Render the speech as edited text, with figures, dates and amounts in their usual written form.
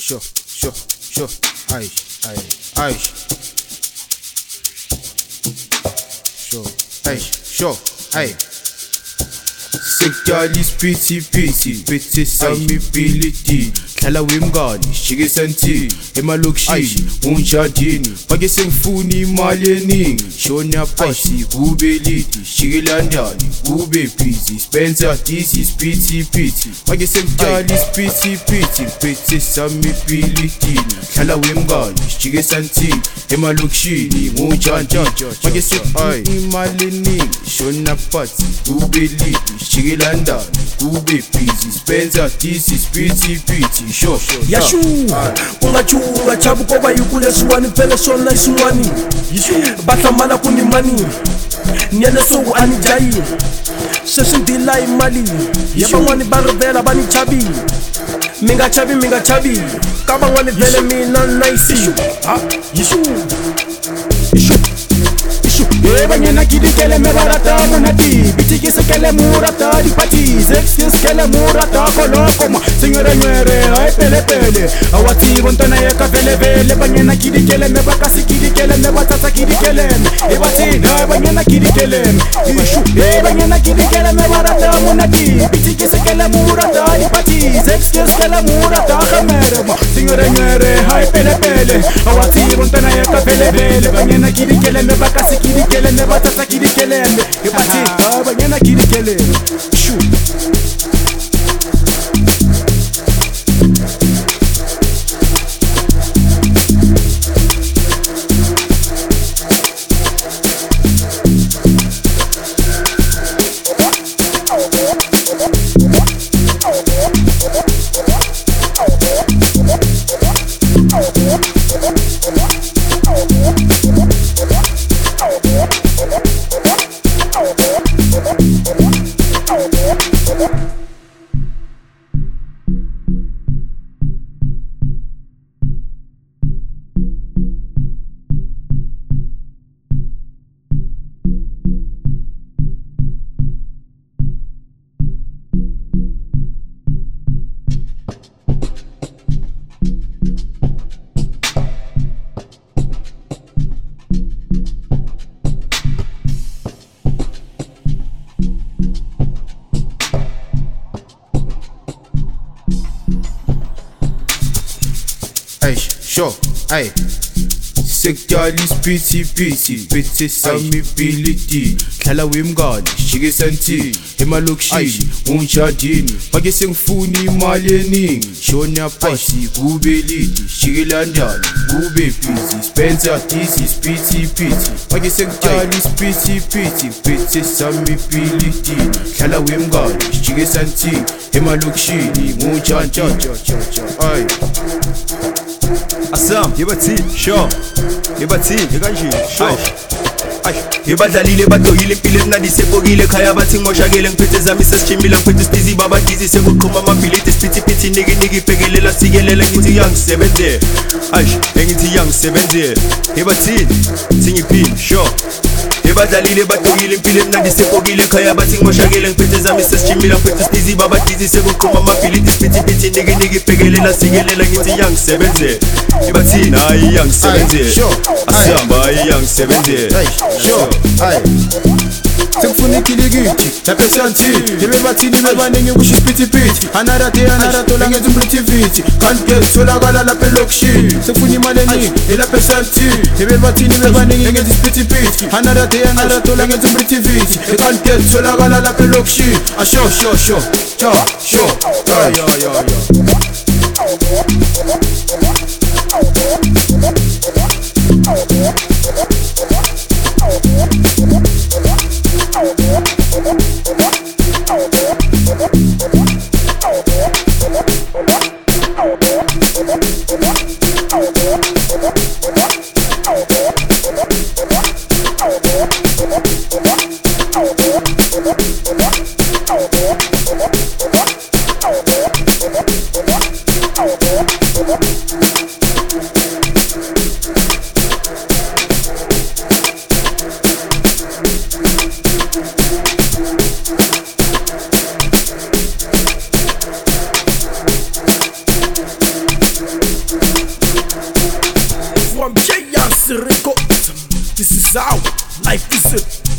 sure, aye, sure, aye. Sekdalis piti sami biliti Hlala wemngani shikisanti emalokishini unjadini Bake sengifuni imali eningi shona phansi kube liti shikilandani kube busy Spencer this is piti Bake sekdalis piti sami biliti Hlala wemngani shikisanti emalokishini unjadini Bake sengifuni imali eningi shona phansi kube liti Shikilandani kube busy Spencer this is piti sure yashu ungachunga chabu koba yukule suwani pele sona isuwani batamana kundi mani nyene sugu anijayi sesindila imali yabangwani barvela bani chabi minga chabi kabangwani vele mina nice yishu Banyana kidikele mebarata monati Bitikise kele murata dipati Sexis kele murata kolokoma Senyore nyere ay pele Awati bontona yeka vele Banyana kidikele mebakasi kidikele mebatata kidikele Ebati na banyana kidikele Ishu banyana kidikele mebarata monati Bitikise kele murata dipati Sexis kele murata kamerema Senyore nyere ay pele Awati bontona yeka vele Banyana kidikele mebakasi kidikele Never tata kidikele Ebati banyana kidikele Shoo Sure, aye. Sekdalis piti sami biliti Hlala wemngani shikisanti emalokishini unjadini Bake sengifuni imali eningi shona phansi kube liti shikilandani kube busy Spencer this is piti Bake sekdalis piti sami biliti Hlala wemngani shikisanti emalokishini unjadini aye Asam, yebati, sure. Yebati, yekanji, sure. Yebadlalile badoyile impilo emnandi sebokile khaya bathi ngoshakele ngiphethe zami sesichimile ngiphethe stizi baba dizi sekuqhuma amabhiliti siphithiphithi niki bhekelela sikelela ngithi yangisebenze engithi yangisebenze yebathini singiphini sure Yebadlalile badoyile impilo emnandi sebokile khaya bathi ngoshakele ngiphethe zami sesichimile ngiphethe stizi baba dizi sekuqhuma amabhiliti siphithiphithi niki bhekelela sikelela ngithi yangisebenze yebathini hayi yangisebenze asihamba yangisebenze Sure, aye. Sengifuna ikilikiti lapha esanti Yebebathini bebaningi kusho isiphithiphithi Another day ngenza umbritivity Can't get tholakala lapha elokishini Sengifuna imali eningi lapha esanti Yebebathini bebaningi ngenza isiphithiphithi Another day ngenza umbritivity Can't get tholakala lapha elokishini Sure, Oh, This